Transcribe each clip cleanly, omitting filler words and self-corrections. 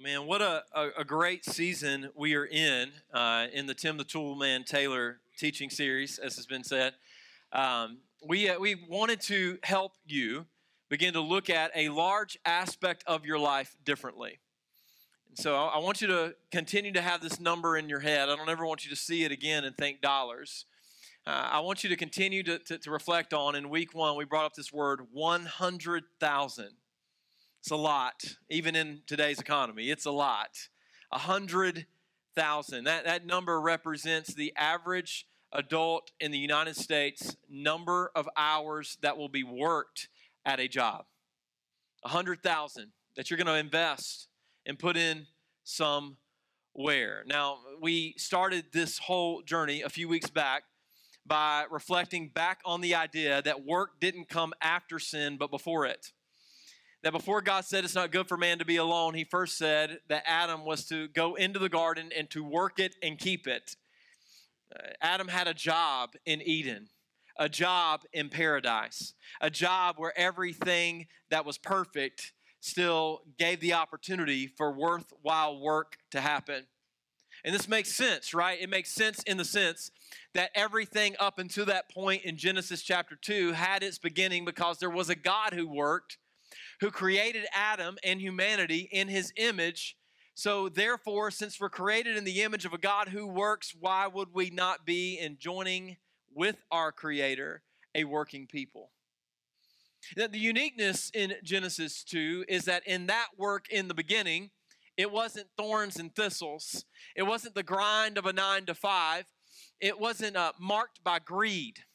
Man, what a great season we are in the Tim the Toolman Taylor teaching series, as has been said. We wanted to help you begin to look at a large aspect of your life differently. And so I want you to continue to have this number in your head. I don't ever want you to see it again and think dollars. I want you to continue to reflect on, in week one, we brought up this word 100,000. It's a lot, even in today's economy. It's a lot. 100,000. That number represents the average adult in the United States number of hours that will be worked at a job. 100,000 that you're going to invest and put in somewhere. Now, we started this whole journey a few weeks back by reflecting back on the idea that work didn't come after sin, but before it. That before God said it's not good for man to be alone, he first said that Adam was to go into the garden and to work it and keep it. Adam had a job in Eden, a job in paradise, a job where everything that was perfect still gave the opportunity for worthwhile work to happen. And this makes sense, right? It makes sense in the sense that everything up until that point in Genesis chapter 2 had its beginning because there was a God who worked, who created Adam and humanity in his image. So therefore, since we're created in the image of a God who works, why would we not be in joining with our Creator a working people? Now, the uniqueness in Genesis 2 is that in that work in the beginning, it wasn't thorns and thistles. It wasn't the grind of a 9 to 5. It wasn't marked by greed.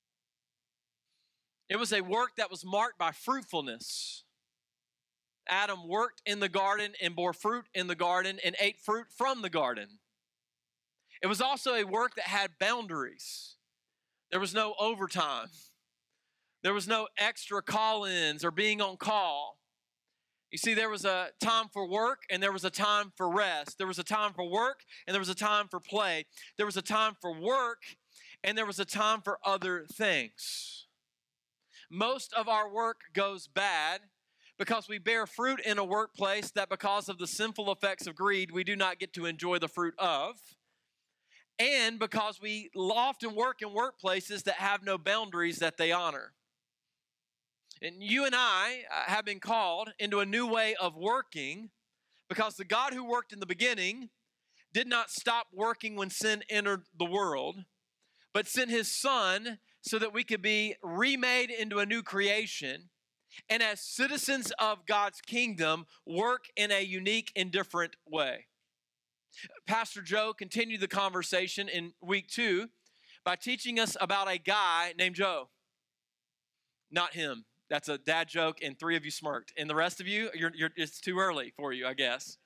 It was a work that was marked by fruitfulness. Adam worked in the garden and bore fruit in the garden and ate fruit from the garden. It was also a work that had boundaries. There was no overtime. There was no extra call-ins or being on call. You see, there was a time for work and there was a time for rest. There was a time for work and there was a time for play. There was a time for work and there was a time for other things. Most of our work goes bad because we bear fruit in a workplace that because of the sinful effects of greed, we do not get to enjoy the fruit of. And because we often work in workplaces that have no boundaries that they honor. And you and I have been called into a new way of working because the God who worked in the beginning did not stop working when sin entered the world, but sent his Son so that we could be remade into a new creation and as citizens of God's kingdom, work in a unique and different way. Pastor Joe continued the conversation in week 2 by teaching us about a guy named Joe. Not him. That's a dad joke, and 3 of you smirked. And the rest of you, it's too early for you, I guess.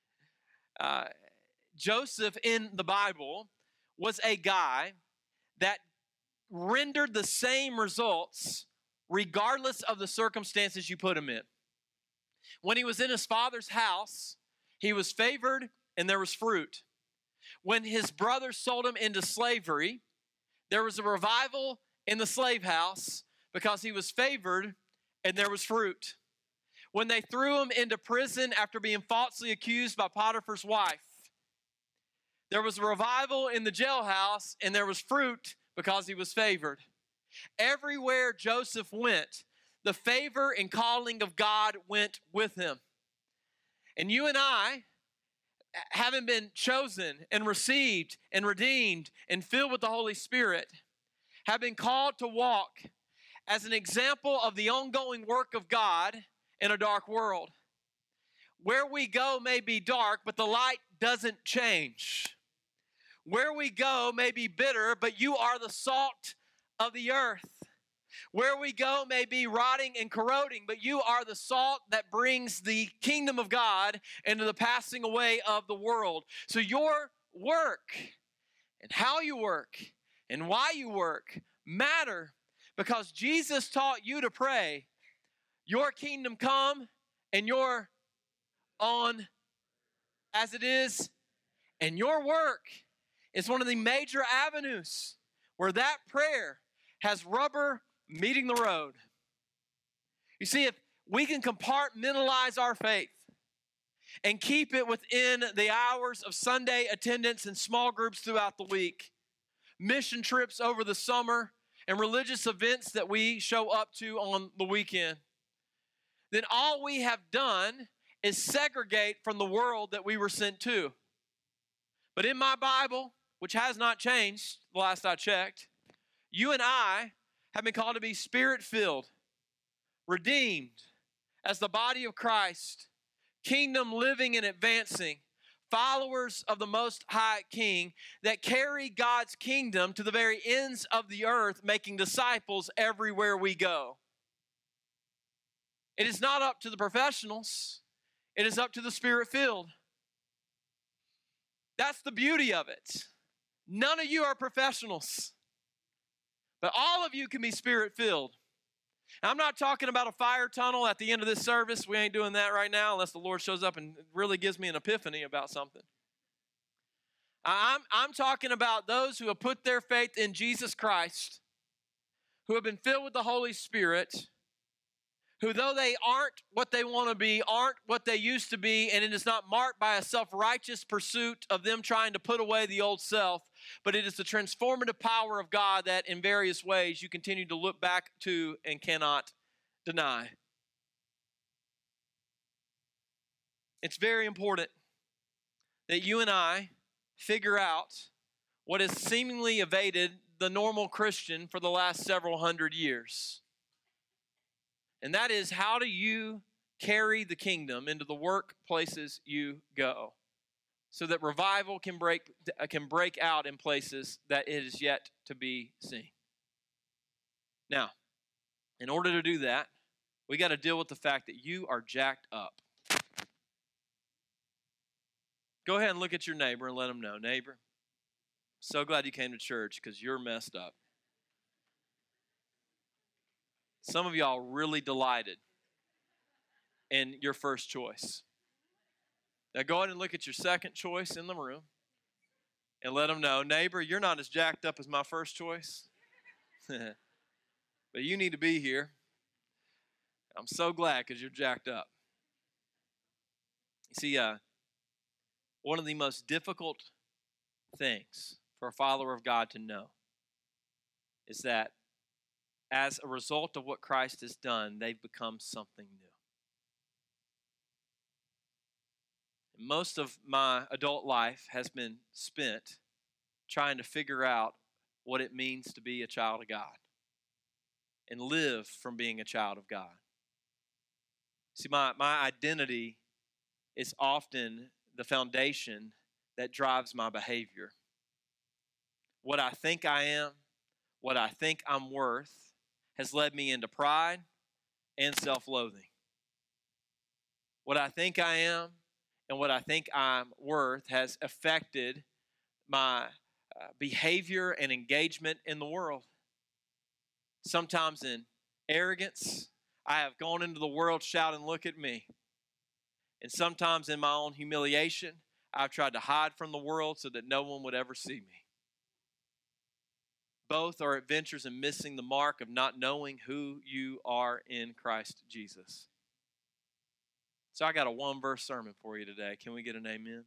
Joseph in the Bible was a guy that rendered the same results regardless of the circumstances you put him in. When he was in his father's house, he was favored and there was fruit. When his brothers sold him into slavery, there was a revival in the slave house because he was favored and there was fruit. When they threw him into prison after being falsely accused by Potiphar's wife, there was a revival in the jailhouse and there was fruit because he was favored. Everywhere Joseph went, the favor and calling of God went with him. And you and I, having been chosen and received and redeemed and filled with the Holy Spirit, have been called to walk as an example of the ongoing work of God in a dark world. Where we go may be dark, but the light doesn't change. Where we go may be bitter, but you are the salt of the earth. Where we go may be rotting and corroding, but you are the salt that brings the kingdom of God into the passing away of the world. So your work and how you work and why you work matter because Jesus taught you to pray, your kingdom come and your on as it is. And your work is one of the major avenues where that prayer has rubber meeting the road. You see, if we can compartmentalize our faith and keep it within the hours of Sunday attendance and small groups throughout the week, mission trips over the summer, and religious events that we show up to on the weekend, then all we have done is segregate from the world that we were sent to. But in my Bible, which has not changed the last I checked, you and I have been called to be Spirit-filled, redeemed as the body of Christ, kingdom living and advancing, followers of the Most High King that carry God's kingdom to the very ends of the earth, making disciples everywhere we go. It is not up to the professionals. It is up to the Spirit-filled. That's the beauty of it. None of you are professionals, but all of you can be Spirit-filled. I'm not talking about a fire tunnel at the end of this service. We ain't doing that right now unless the Lord shows up and really gives me an epiphany about something. I'm talking about those who have put their faith in Jesus Christ, who have been filled with the Holy Spirit, who though they aren't what they want to be, aren't what they used to be, and it is not marked by a self-righteous pursuit of them trying to put away the old self, but it is the transformative power of God that in various ways you continue to look back to and cannot deny. It's very important that you and I figure out what has seemingly evaded the normal Christian for the last several hundred years. And that is, how do you carry the kingdom into the workplaces you go so that revival can break out in places that it is yet to be seen? Now, in order to do that, we got to deal with the fact that you are jacked up. Go ahead and look at your neighbor and let them know, neighbor, so glad you came to church because you're messed up. Some of y'all really delighted in your first choice. Now go ahead and look at your second choice in the room and let them know, neighbor, you're not as jacked up as my first choice, but you need to be here. I'm so glad because you're jacked up. You see, one of the most difficult things for a follower of God to know is that as a result of what Christ has done, they've become something new. And most of my adult life has been spent trying to figure out what it means to be a child of God and live from being a child of God. See, my identity is often the foundation that drives my behavior. What I think I am, what I think I'm worth, has led me into pride and self-loathing. What I think I am and what I think I'm worth has affected my behavior and engagement in the world. Sometimes in arrogance, I have gone into the world shouting, "Look at me." And sometimes in my own humiliation, I've tried to hide from the world so that no one would ever see me. Both are adventures in missing the mark of not knowing who you are in Christ Jesus. So I got a one-verse sermon for you today. Can we get an amen?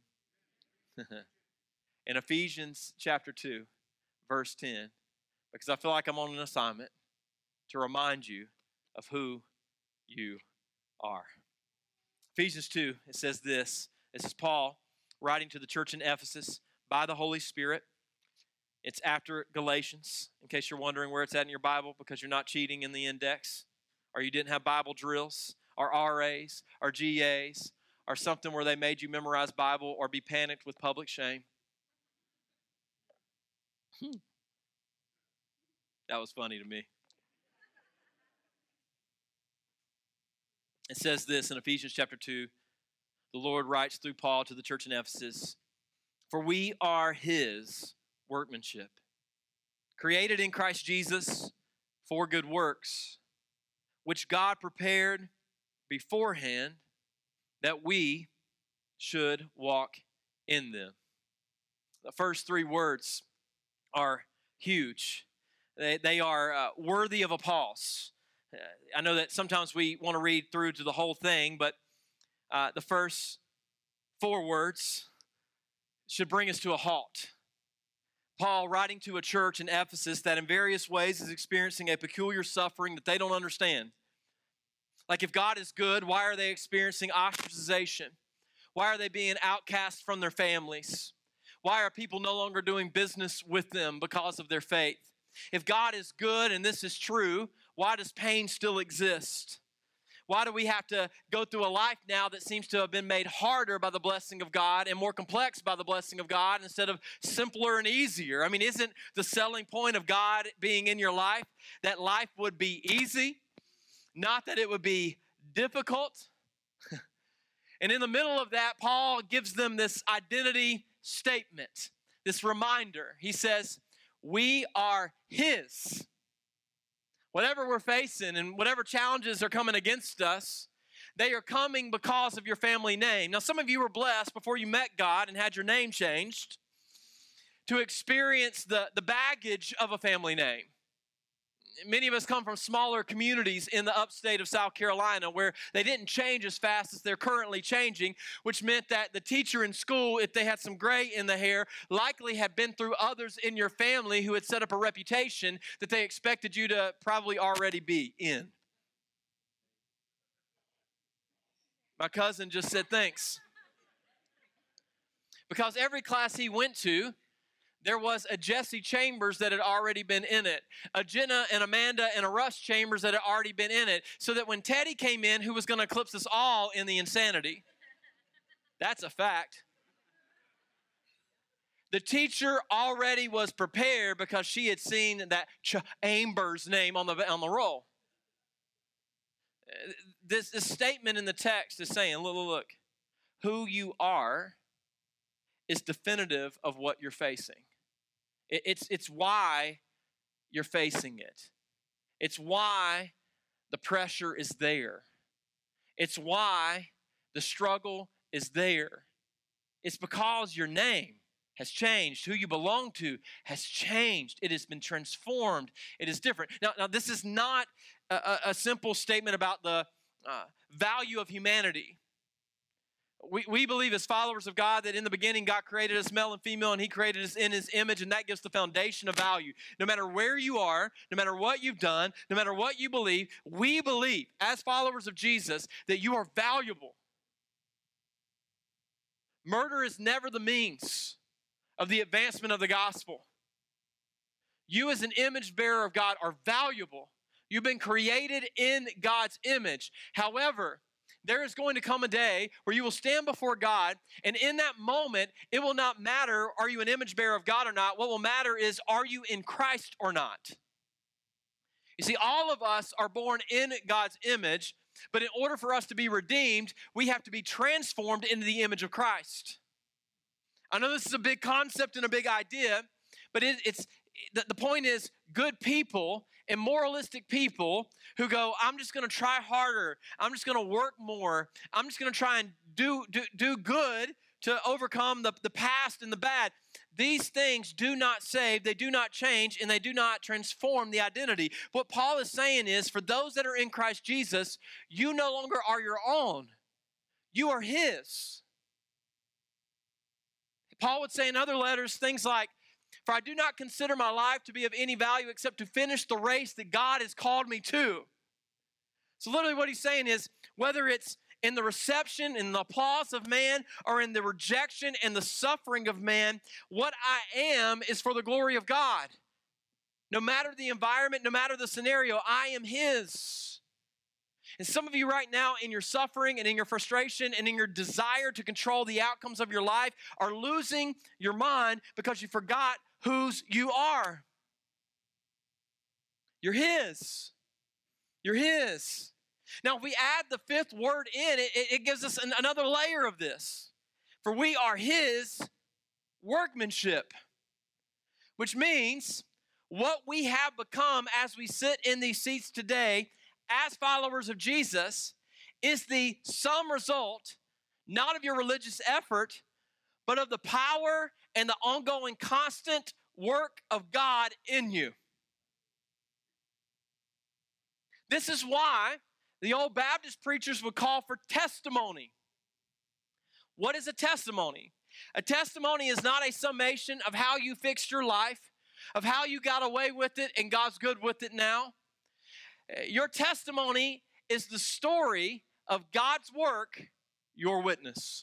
In Ephesians chapter 2, verse 10, because I feel like I'm on an assignment to remind you of who you are. Ephesians 2, it says this. This is Paul writing to the church in Ephesus by the Holy Spirit. It's after Galatians, in case you're wondering where it's at in your Bible because you're not cheating in the index, or you didn't have Bible drills, or RAs, or GAs, or something where they made you memorize Bible or be panicked with public shame. That was funny to me. It says this in Ephesians chapter 2. The Lord writes through Paul to the church in Ephesus, "For we are his workmanship, created in Christ Jesus for good works, which God prepared beforehand that we should walk in them." The first three words are huge. They are worthy of a pause. I know that sometimes we want to read through to the whole thing, but the first 4 words should bring us to a halt. Paul, writing to a church in Ephesus that in various ways is experiencing a peculiar suffering that they don't understand. Like, if God is good, why are they experiencing ostracization? Why are they being outcast from their families? Why are people no longer doing business with them because of their faith? If God is good and this is true, why does pain still exist? Why do we have to go through a life now that seems to have been made harder by the blessing of God and more complex by the blessing of God instead of simpler and easier? I mean, isn't the selling point of God being in your life that life would be easy, not that it would be difficult? And in the middle of that, Paul gives them this identity statement, this reminder. He says, we are his. Whatever we're facing and whatever challenges are coming against us, they are coming because of your family name. Now, some of you were blessed before you met God and had your name changed to experience the baggage of a family name. Many of us come from smaller communities in the upstate of South Carolina where they didn't change as fast as they're currently changing, which meant that the teacher in school, if they had some gray in the hair, likely had been through others in your family who had set up a reputation that they expected you to probably already be in. My cousin just said thanks. Because every class he went to, there was a Jesse Chambers that had already been in it, a Jenna and Amanda and a Russ Chambers that had already been in it, so that when Teddy came in, who was going to eclipse us all in the insanity, that's a fact, the teacher already was prepared because she had seen that Chambers name on the roll. This statement in the text is saying, look, who you are is definitive of what you're facing. It's why you're facing it. It's why the pressure is there. It's why the struggle is there. It's because your name has changed. Who you belong to has changed. It has been transformed. It is different. Now this is not a simple statement about the value of humanity. We believe as followers of God that in the beginning God created us male and female and he created us in his image, and that gives the foundation of value. No matter where you are, no matter what you've done, no matter what you believe, we believe as followers of Jesus that you are valuable. Murder is never the means of the advancement of the gospel. You as an image bearer of God are valuable. You've been created in God's image. However, there is going to come a day where you will stand before God, and in that moment, it will not matter, are you an image bearer of God or not? What will matter is, are you in Christ or not? You see, all of us are born in God's image, but in order for us to be redeemed, we have to be transformed into the image of Christ. I know this is a big concept and a big idea, but the point is, good people and moralistic people who go, I'm just going to try harder. I'm just going to work more. I'm just going to try and do good to overcome the past and the bad. These things do not save, they do not change, and they do not transform the identity. What Paul is saying is, for those that are in Christ Jesus, you no longer are your own. You are his. Paul would say in other letters things like, for I do not consider my life to be of any value except to finish the race that God has called me to. So literally what he's saying is, whether it's in the reception and the applause of man or in the rejection and the suffering of man, what I am is for the glory of God. No matter the environment, no matter the scenario, I am his. And some of you right now in your suffering and in your frustration and in your desire to control the outcomes of your life are losing your mind because you forgot whose you are. You're his. You're his. Now, if we add the fifth word in, it gives us another layer of this. For we are his workmanship, which means what we have become as we sit in these seats today as followers of Jesus is the sum result, not of your religious effort, but of the power and the ongoing constant work of God in you. This is why the old Baptist preachers would call for testimony. What is a testimony? A testimony is not a summation of how you fixed your life, of how you got away with it and God's good with it now. Your testimony is the story of God's work, your witness.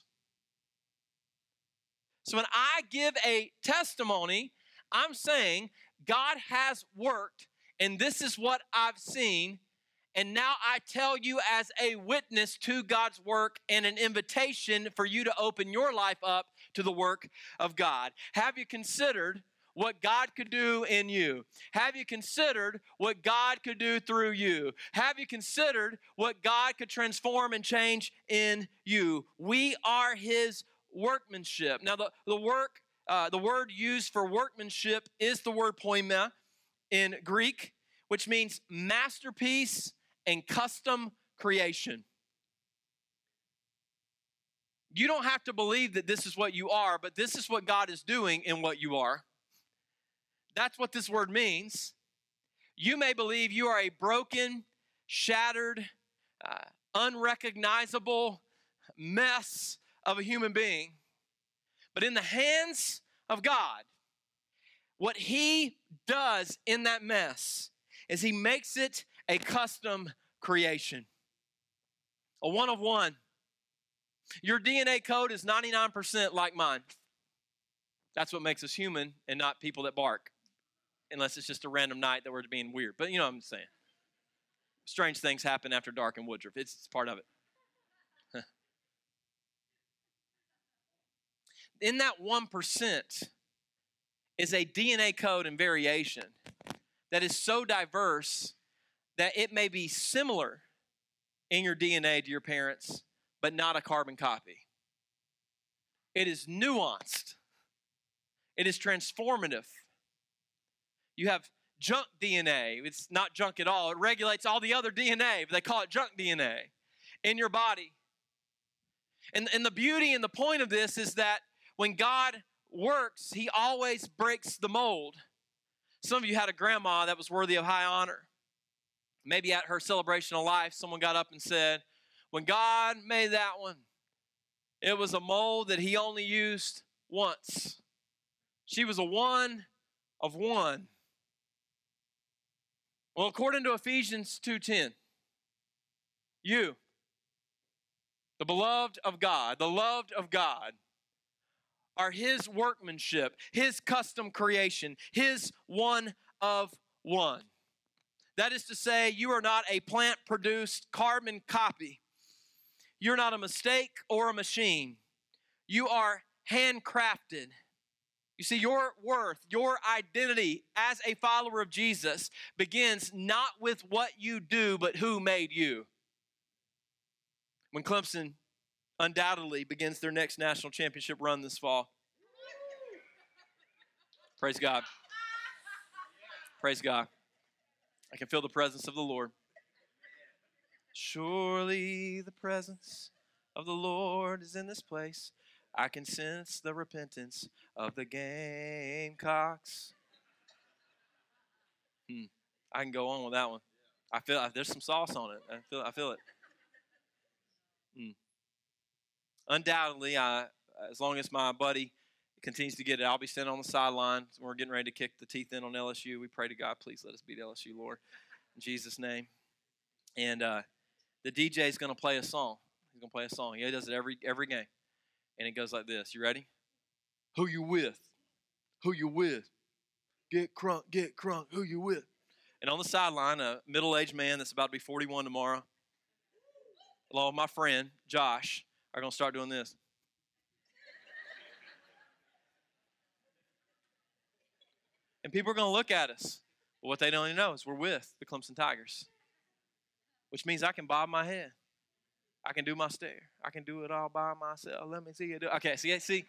So when I give a testimony, I'm saying God has worked, and this is what I've seen, and now I tell you as a witness to God's work and an invitation for you to open your life up to the work of God. Have you considered what God could do in you? Have you considered what God could do through you? Have you considered what God could transform and change in you? We are His workmanship. Now, the word used for workmanship is the word poiema in Greek, which means masterpiece and custom creation. You don't have to believe that this is what you are, but this is what God is doing in what you are. That's what this word means. You may believe you are a broken, shattered, unrecognizable mess of a human being. But in the hands of God, what He does in that mess is He makes it a custom creation. A one of one. Your DNA code is 99% like mine. That's what makes us human and not people that bark. Unless it's just a random night that we're being weird. But you know what I'm saying. Strange things happen after dark in Woodruff. It's part of it. In that 1% is a DNA code and variation that is so diverse that it may be similar in your DNA to your parents, but not a carbon copy. It is nuanced. It is transformative. You have junk DNA. It's not junk at all. It regulates all the other DNA, but they call it junk DNA in your body. And the beauty and the point of this is that when God works, He always breaks the mold. Some of you had a grandma that was worthy of high honor. Maybe at her celebration of life, someone got up and said, when God made that one, it was a mold that He only used once. She was a one of one. Well, according to Ephesians 2:10, you, the beloved of God, the loved of God, are His workmanship, His custom creation, His one of one. That is to say, you are not a plant-produced carbon copy. You're not a mistake or a machine. You are handcrafted. You see, your worth, your identity as a follower of Jesus begins not with what you do, but who made you. When Clemson undoubtedly begins their next national championship run this fall. Praise God. Praise God. I can feel the presence of the Lord. Surely the presence of the Lord is in this place. I can sense the repentance of the Gamecocks. I can go on with that one. I feel there's some sauce on it. I feel it. Undoubtedly, as long as my buddy continues to get it, I'll be standing on the sideline. We're getting ready to kick the teeth in on LSU. We pray to God, please let us beat LSU, Lord, in Jesus' name. And the DJ is going to play a song. He's going to play a song. He does it every game. And it goes like this. You ready? Who you with? Who you with? Get crunk, who you with? And on the sideline, a middle-aged man that's about to be 41 tomorrow, along with my friend, Josh, are going to start doing this. And people are going to look at us. But what they don't even know is we're with the Clemson Tigers, which means I can bob my head. I can do my stare. I can do it all by myself. Let me see you do it. Okay, see.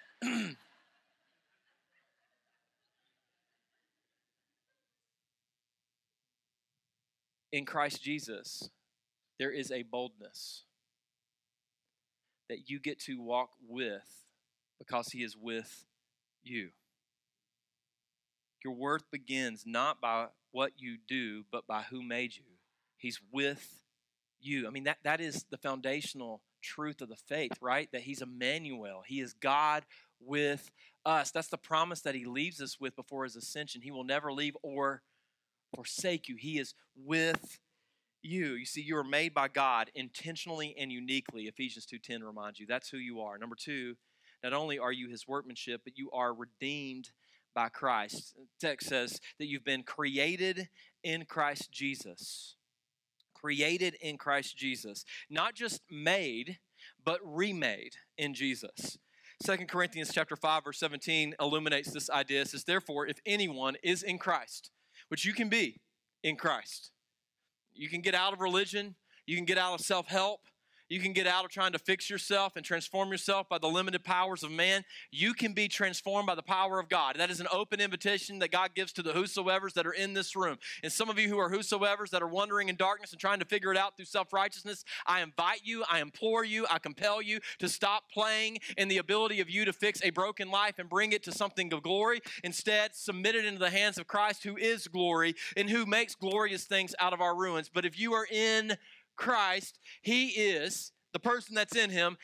In Christ Jesus, there is a boldness that you get to walk with because He is with you. Your worth begins not by what you do, but by who made you. He's with you. I mean, that is the foundational truth of the faith, right? That he's Emmanuel. He is God with us. That's the promise that he leaves us with before his ascension. He will never leave or forsake you. He is with you. You see, you are made by God intentionally and uniquely. Ephesians 2:10 reminds you that's who you are. Number two, not only are you his workmanship, but you are redeemed by Christ. The text says that you've been created in Christ Jesus. Created in Christ Jesus. Not just made, but remade in Jesus. 2 Corinthians chapter 5, verse 17 illuminates this idea. It says, therefore, if anyone is in Christ, which you can be in Christ, you can get out of religion, you can get out of self-help, you can get out of trying to fix yourself and transform yourself by the limited powers of man. You can be transformed by the power of God. That is an open invitation that God gives to the whosoevers that are in this room. And some of you who are whosoevers that are wandering in darkness and trying to figure it out through self-righteousness, I invite you, I implore you, I compel you to stop playing in the ability of you to fix a broken life and bring it to something of glory. Instead, submit it into the hands of Christ, who is glory and who makes glorious things out of our ruins. But if you are in Christ, he is, the person that's in him,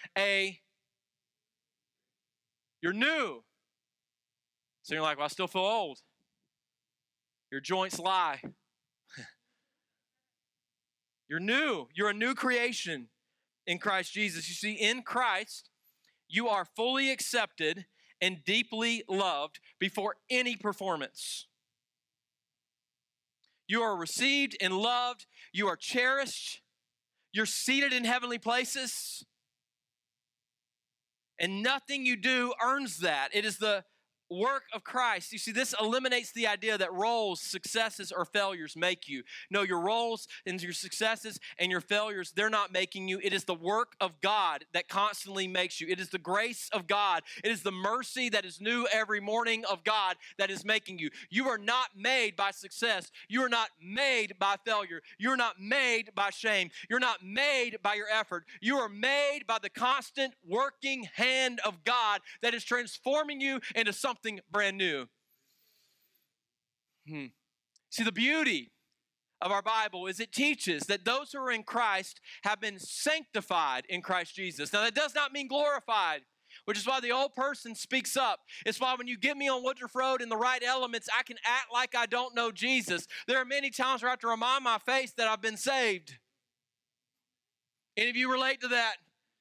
you're new. So you're like, well, I still feel old. Your joints lie. You're new. You're a new creation in Christ Jesus. You see, in Christ, you are fully accepted and deeply loved before any performance. You are received and loved. You are cherished. You're seated in heavenly places. And nothing you do earns that. It is the work of Christ. You see, this eliminates the idea that roles, successes, or failures make you. No, your roles and your successes and your failures, they're not making you. It is the work of God that constantly makes you. It is the grace of God. It is the mercy that is new every morning of God that is making you. You are not made by success. You are not made by failure. You're not made by shame. You're not made by your effort. You are made by the constant working hand of God that is transforming you into something brand new. See, the beauty of our Bible is it teaches that those who are in Christ have been sanctified in Christ Jesus. Now, that does not mean glorified, which is why the old person speaks up. It's why when you get me on Woodruff Road in the right elements, I can act like I don't know Jesus. There are many times where I have to remind my face that I've been saved. Any of you relate to that?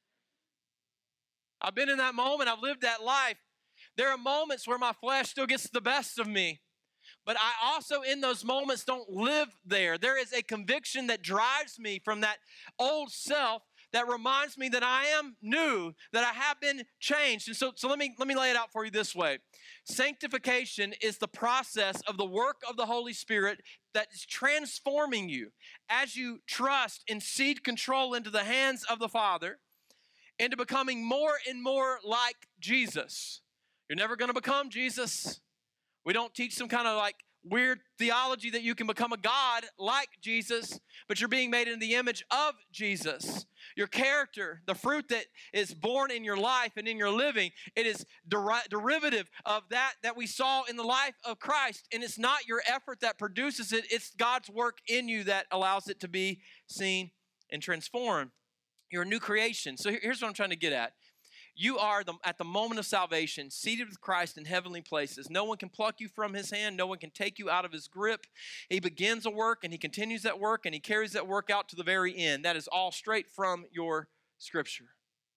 I've been in that moment. I've lived that life. There are moments where my flesh still gets the best of me. But I also, in those moments, don't live there. There is a conviction that drives me from that old self that reminds me that I am new, that I have been changed. And so let me lay it out for you this way. Sanctification is the process of the work of the Holy Spirit that is transforming you as you trust and cede control into the hands of the Father into becoming more and more like Jesus. You're never going to become Jesus. We don't teach some kind of like weird theology that you can become a God like Jesus, but you're being made in the image of Jesus. Your character, the fruit that is born in your life and in your living, it is derivative of that we saw in the life of Christ. And it's not your effort that produces it. It's God's work in you that allows it to be seen and transformed. You're a new creation. So here's what I'm trying to get at. You are, at the moment of salvation, seated with Christ in heavenly places. No one can pluck you from his hand. No one can take you out of his grip. He begins a work, and he continues that work, and he carries that work out to the very end. That is all straight from your scripture.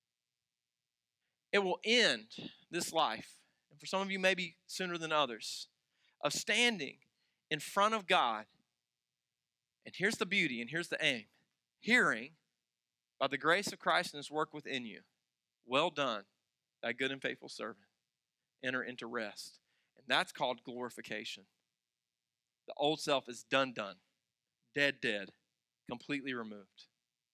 It will end this life, and for some of you maybe sooner than others, of standing in front of God. And here's the beauty, and here's the aim. Hearing, by the grace of Christ and his work within you, well done, thy good and faithful servant. Enter into rest. And that's called glorification. The old self is done, dead, completely removed.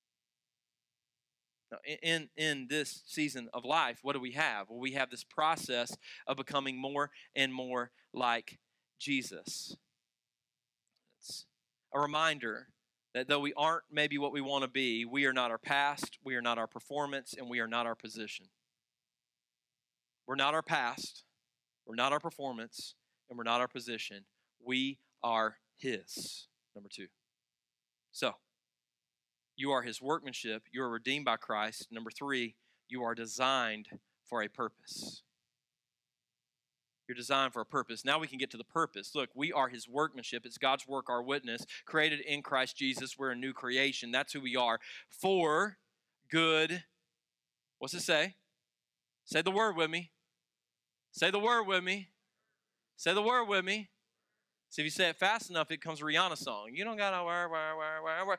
Now, in this season of life, what do we have? Well, we have this process of becoming more and more like Jesus. It's a reminder that though we aren't maybe what we want to be, we are not our past, we are not our performance, and we are not our position. We're not our past, we're not our performance, and we're not our position. We are his. Number two. So, You are his workmanship. You are redeemed by Christ. Number 3, you are designed for a purpose. You're designed for a purpose. Now we can get to the purpose. Look, we are his workmanship. It's God's work, our witness, created in Christ Jesus. We're a new creation. That's who we are. For good, what's it say? Say the word with me. Say the word with me. Say the word with me. See, if you say it fast enough, it becomes a Rihanna song. You don't got to worry.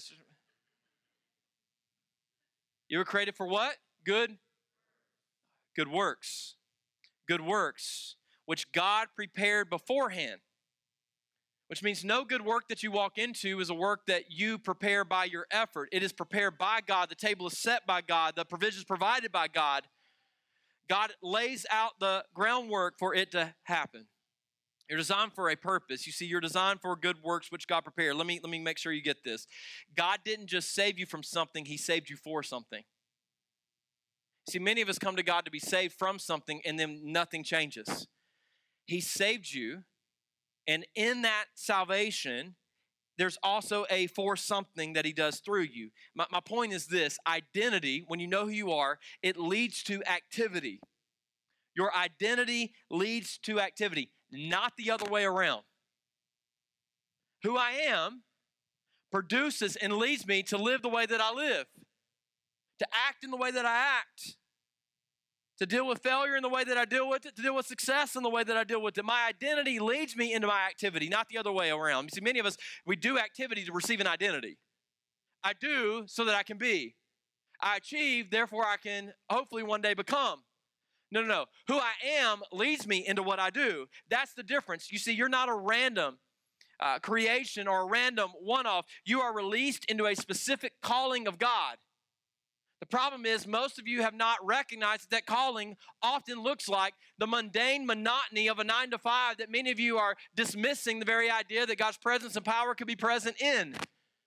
You were created for what? Good works. Good works, which God prepared beforehand. Which means no good work that you walk into is a work that you prepare by your effort. It is prepared by God. The table is set by God. The provision is provided by God. God lays out the groundwork for it to happen. You're designed for a purpose. You see, you're designed for good works which God prepared. Let me make sure you get this. God didn't just save you from something, he saved you for something. See, many of us come to God to be saved from something and then nothing changes. He saved you, and in that salvation, there's also a for something that he does through you. My point is this: identity, when you know who you are, it leads to activity. Your identity leads to activity, not the other way around. Who I am produces and leads me to live the way that I live, to act in the way that I act, to deal with failure in the way that I deal with it, to deal with success in the way that I deal with it. My identity leads me into my activity, not the other way around. You see, many of us, we do activity to receive an identity. I do so that I can be. I achieve, therefore I can hopefully one day become. No. Who I am leads me into what I do. That's the difference. You see, you're not a random creation or a random one-off. You are released into a specific calling of God. The problem is most of you have not recognized that calling often looks like the mundane monotony of a 9-to-5, that many of you are dismissing the very idea that God's presence and power could be present in.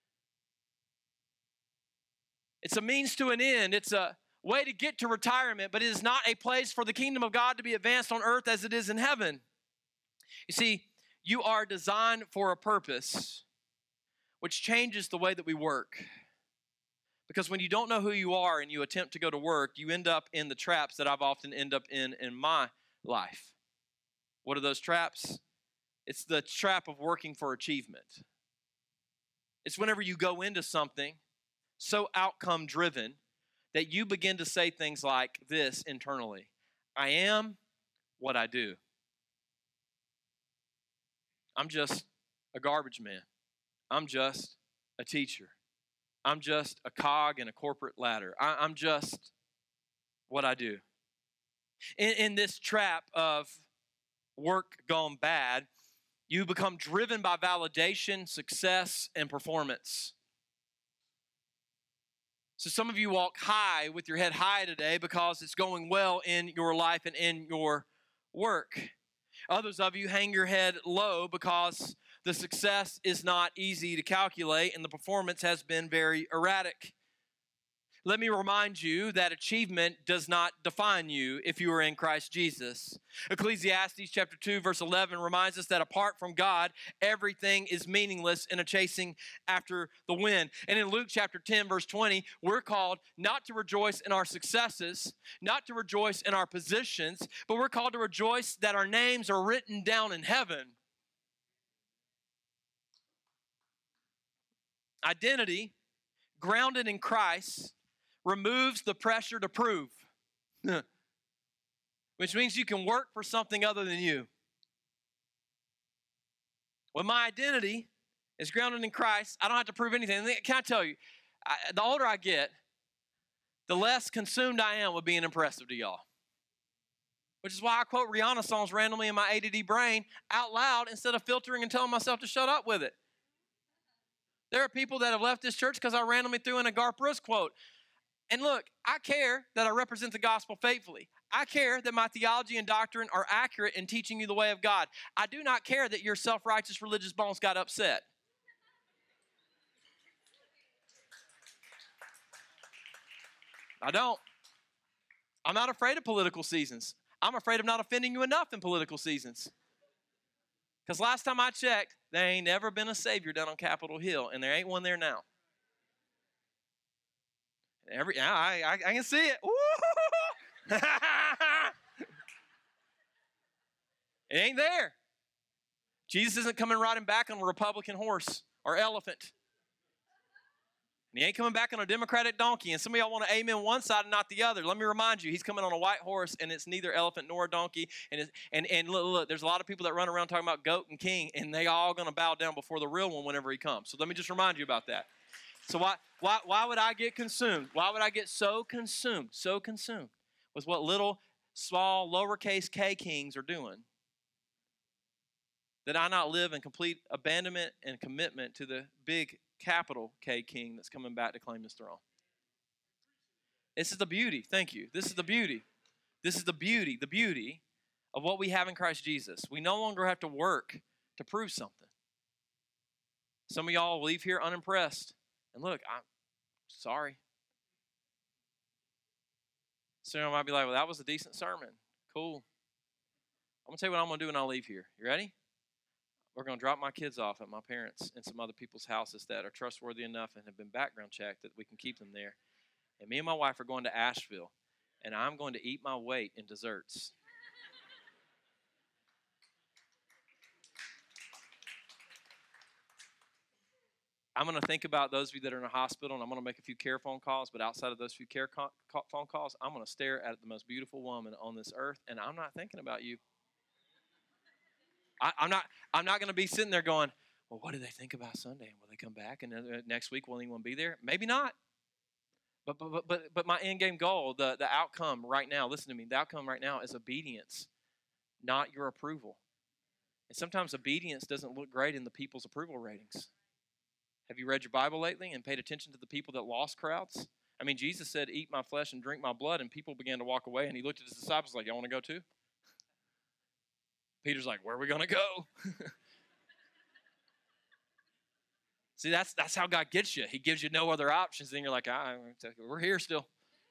It's a means to an end. It's a way to get to retirement, but it is not a place for the kingdom of God to be advanced on earth as it is in heaven. You see, you are designed for a purpose, which changes the way that we work. Because when you don't know who you are and you attempt to go to work, you end up in the traps that I've often end up in my life. What are those traps? It's the trap of working for achievement. It's whenever you go into something so outcome driven that you begin to say things like this internally: I am what I do. I'm just a garbage man. I'm just a teacher. I'm just a cog in a corporate ladder. I'm just what I do. In this trap of work gone bad, you become driven by validation, success, and performance. So some of you walk high with your head high today because it's going well in your life and in your work. Others of you hang your head low because the success is not easy to calculate and the performance has been very erratic. Let me remind you that achievement does not define you if you are in Christ Jesus. Ecclesiastes chapter 2 verse 11 reminds us that apart from God, everything is meaningless in a chasing after the wind. And in Luke chapter 10 verse 20, we're called not to rejoice in our successes, not to rejoice in our positions, but we're called to rejoice that our names are written down in heaven. Identity, grounded in Christ, removes the pressure to prove, which means you can work for something other than you. When my identity is grounded in Christ, I don't have to prove anything. Can I tell you, the older I get, the less consumed I am with being impressive to y'all. Which is why I quote Rihanna songs randomly in my ADD brain out loud instead of filtering and telling myself to shut up with it. There are people that have left this church because I randomly threw in a Garth Brooks quote. And look, I care that I represent the gospel faithfully. I care that my theology and doctrine are accurate in teaching you the way of God. I do not care that your self-righteous religious bones got upset. I don't. I'm not afraid of political seasons. I'm afraid of not offending you enough in political seasons. Because last time I checked, there ain't ever been a Savior down on Capitol Hill, and there ain't one there now. I can see it. It ain't there. Jesus isn't coming riding back on a Republican horse or elephant. And he ain't coming back on a Democratic donkey. And some of y'all want to amen one side and not the other. Let me remind you, he's coming on a white horse, and it's neither elephant nor a donkey. And look, there's a lot of people that run around talking about goat and king, and they all going to bow down before the real one whenever he comes. So let me just remind you about that. So why would I get consumed? Why would I get so consumed with what little, small, lowercase k kings are doing? That I not live in complete abandonment and commitment to the big capital K king that's coming back to claim his throne. This is the beauty. Thank you. This is the beauty. This is the beauty of what we have in Christ Jesus. We no longer have to work to prove something. Some of y'all leave here unimpressed. And look, I'm sorry. So I might be like, well, that was a decent sermon. Cool. I'm going to tell you what I'm going to do when I leave here. You ready? We're going to drop my kids off at my parents' and some other people's houses that are trustworthy enough and have been background checked that we can keep them there. And me and my wife are going to Asheville, and I'm going to eat my weight in desserts. I'm going to think about those of you that are in a hospital, and I'm going to make a few care phone calls, but outside of those few care phone calls, I'm going to stare at the most beautiful woman on this earth, and I'm not thinking about you. I'm not going to be sitting there going, well, what do they think about Sunday? Will they come back? And next week, will anyone be there? Maybe not. But my end game goal, the outcome right now, listen to me, the outcome right now is obedience, not your approval. And sometimes obedience doesn't look great in the people's approval ratings. Have you read your Bible lately and paid attention to the people that lost crowds? I mean, Jesus said, eat my flesh and drink my blood, and people began to walk away, and he looked at his disciples like, y'all want to go too? Peter's like, where are we going to go? See, that's how God gets you. He gives you no other options. Then you're like, we're here still.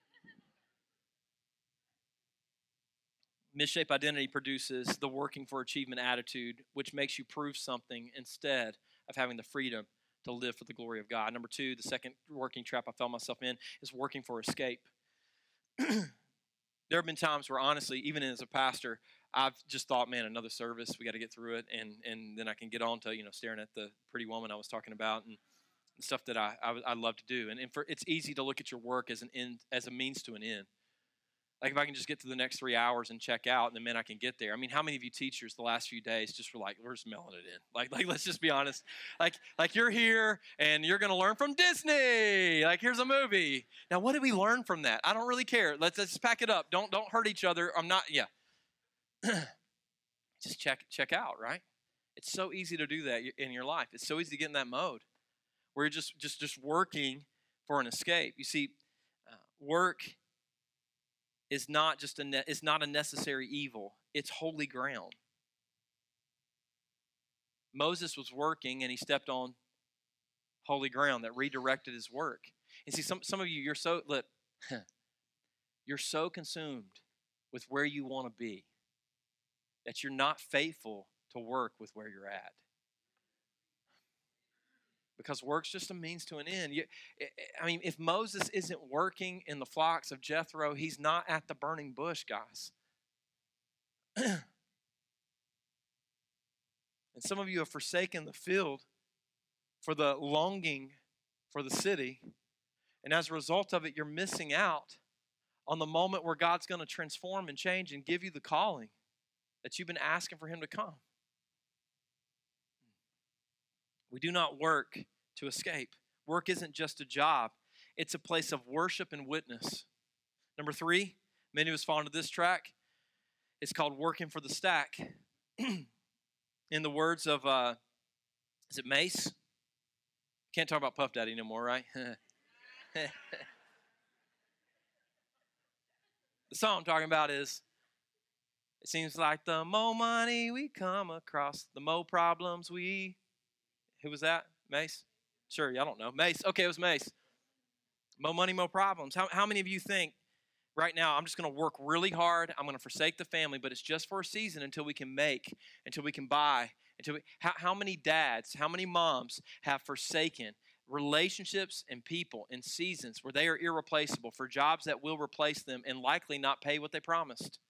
Misshaped identity produces the working for achievement attitude, which makes you prove something instead of having the freedom to live for the glory of God. Number two, the second working trap I found myself in is working for escape. There have been times where, honestly, even as a pastor, I've just thought, man, another service, we got to get through it, and then I can get on to, staring at the pretty woman I was talking about and stuff that I love to do. And it's easy to look at your work as an end, as a means to an end. Like if I can just get to the next 3 hours and check out, and then, man, I can get there. I mean, how many of you teachers the last few days just were like, we're just mailing it in. Like let's just be honest. Like you're here and you're going to learn from Disney. Like here's a movie. Now, what did we learn from that? I don't really care. Let's just pack it up. Don't hurt each other. Just check out, right? It's so easy to do that in your life. It's so easy to get in that mode where you're just working for an escape. You see, work is not just it's not a necessary evil. It's holy ground. Moses was working and he stepped on holy ground that redirected his work. And see, some of you, you're so consumed with where you want to be that you're not faithful to work with where you're at. Because work's just a means to an end. If Moses isn't working in the flocks of Jethro, he's not at the burning bush, guys. And some of you have forsaken the field for the longing for the city. And as a result of it, you're missing out on the moment where God's going to transform and change and give you the calling that you've been asking for him to come. We do not work to escape. Work isn't just a job. It's a place of worship and witness. Number three, many of us fall into this track. It's called working for the stack. In the words of, is it Mace? Can't talk about Puff Daddy no more, right? The song I'm talking about is, it seems like the more money we come across, the more problems we... Who was that? Mace? Sure, I don't know. Mace. Okay, it was Mace. More money, more problems. How many of you think right now, I'm just going to work really hard, I'm going to forsake the family, but it's just for a season until we can make, until we can buy, how many dads, how many moms have forsaken relationships and people in seasons where they are irreplaceable for jobs that will replace them and likely not pay what they promised.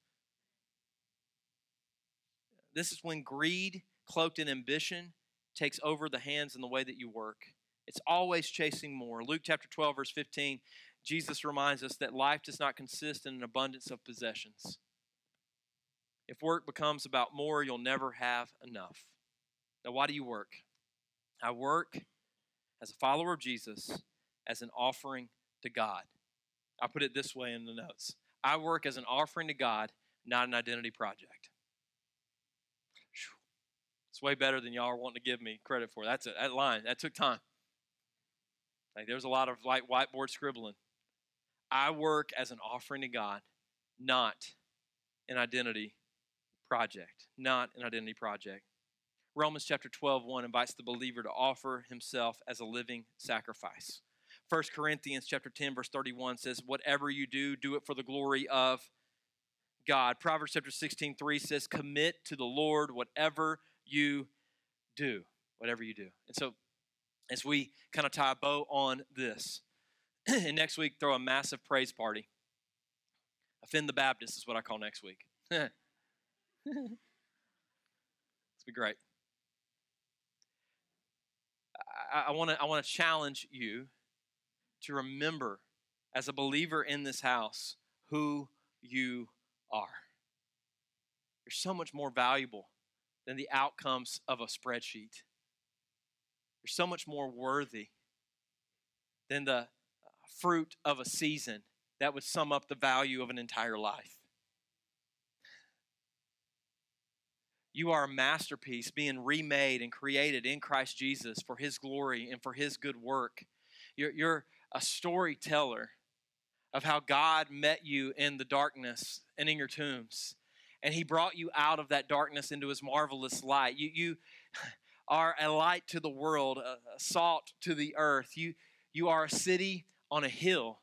This is when greed, cloaked in ambition, takes over the hands and the way that you work. It's always chasing more. Luke chapter 12, verse 15, Jesus reminds us that life does not consist in an abundance of possessions. If work becomes about more, you'll never have enough. Now, why do you work? I work as a follower of Jesus as an offering to God. I put it this way in the notes. I work as an offering to God, not an identity project. It's way better than y'all are wanting to give me credit for. That's it. That line, that took time. Like, there's a lot of like whiteboard scribbling. I work as an offering to God, not an identity project. Not an identity project. Romans chapter 12:1 invites the believer to offer himself as a living sacrifice. 1 Corinthians chapter 10, verse 31 says, whatever you do, do it for the glory of God. Proverbs chapter 16:3 says, commit to the Lord whatever you do. Whatever you do. And so, as we kind of tie a bow on this, and next week throw a massive praise party. Offend the Baptist is what I call next week. It's be great. I want to challenge you to remember, as a believer in this house, who you are. You're so much more valuable than the outcomes of a spreadsheet. You're so much more worthy than the fruit of a season that would sum up the value of an entire life. You are a masterpiece being remade and created in Christ Jesus for His glory and for His good work. You're a storyteller of how God met you in the darkness and in your tombs. And He brought you out of that darkness into His marvelous light. You are a light to the world, a salt to the earth. You are a city on a hill.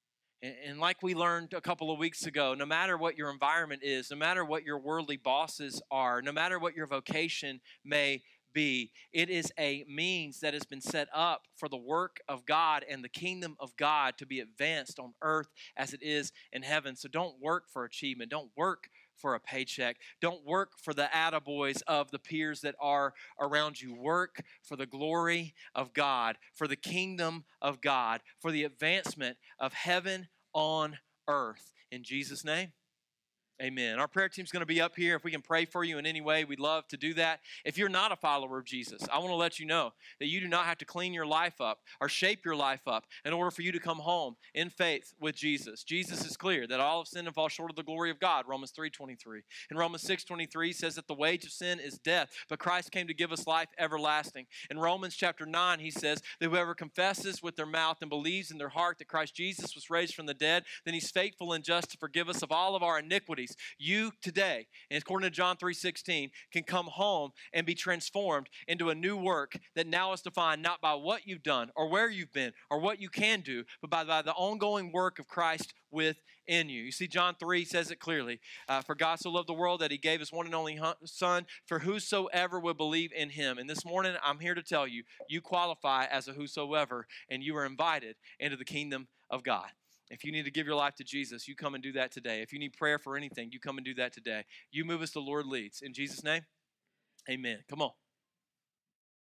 And like we learned a couple of weeks ago, no matter what your environment is, no matter what your worldly bosses are, no matter what your vocation may be, it is a means that has been set up for the work of God and the kingdom of God to be advanced on earth as it is in heaven. So don't work for achievement. Don't work for a paycheck. Don't work for the attaboys of the peers that are around you. Work for the glory of God, for the kingdom of God, for the advancement of heaven on earth. In Jesus' name. Amen. Our prayer team's going to be up here. If we can pray for you in any way, we'd love to do that. If you're not a follower of Jesus, I want to let you know that you do not have to clean your life up or shape your life up in order for you to come home in faith with Jesus. Jesus is clear that all have sinned and fall short of the glory of God, Romans 3:23. And Romans 6:23 says that the wage of sin is death, but Christ came to give us life everlasting. In Romans chapter 9, he says that whoever confesses with their mouth and believes in their heart that Christ Jesus was raised from the dead, then he's faithful and just to forgive us of all of our iniquities. You today, and according to John 3:16, can come home and be transformed into a new work that now is defined not by what you've done or where you've been or what you can do, but by the ongoing work of Christ within you. You see, John 3 says it clearly. For God so loved the world that He gave His one and only Son for whosoever would believe in Him. And this morning, I'm here to tell you, you qualify as a whosoever, and you are invited into the kingdom of God. If you need to give your life to Jesus, you come and do that today. If you need prayer for anything, you come and do that today. You move as the Lord leads. In Jesus' name, amen. Come on.